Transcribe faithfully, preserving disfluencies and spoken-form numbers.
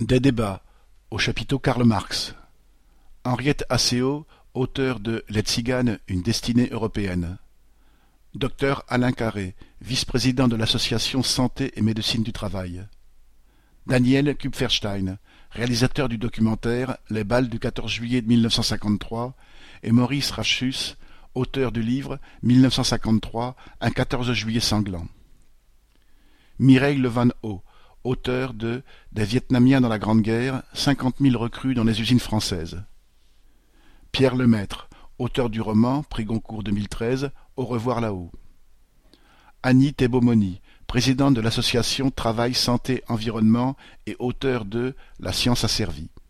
Des débats, au chapiteau Karl Marx. Henriette Asseo, auteure de Les Tziganes, une destinée européenne. Docteur Alain Carré, vice-président de l'association Santé et Médecine du Travail. Daniel Kupferstein, réalisateur du documentaire Les balles du quatorze juillet mille neuf cent cinquante-trois, et Maurice Rachus, auteur du livre mille neuf cent cinquante-trois, un quatorze juillet sanglant. Mireille Levanhaux, auteur de Des Vietnamiens dans la Grande Guerre, cinquante mille recrues dans les usines françaises. Pierre Lemaître, auteur du roman, prix Goncourt deux mille treize, Au revoir là-haut. Annie Thébomoni, présidente de l'association Travail, Santé, Environnement et auteur de La science a servi.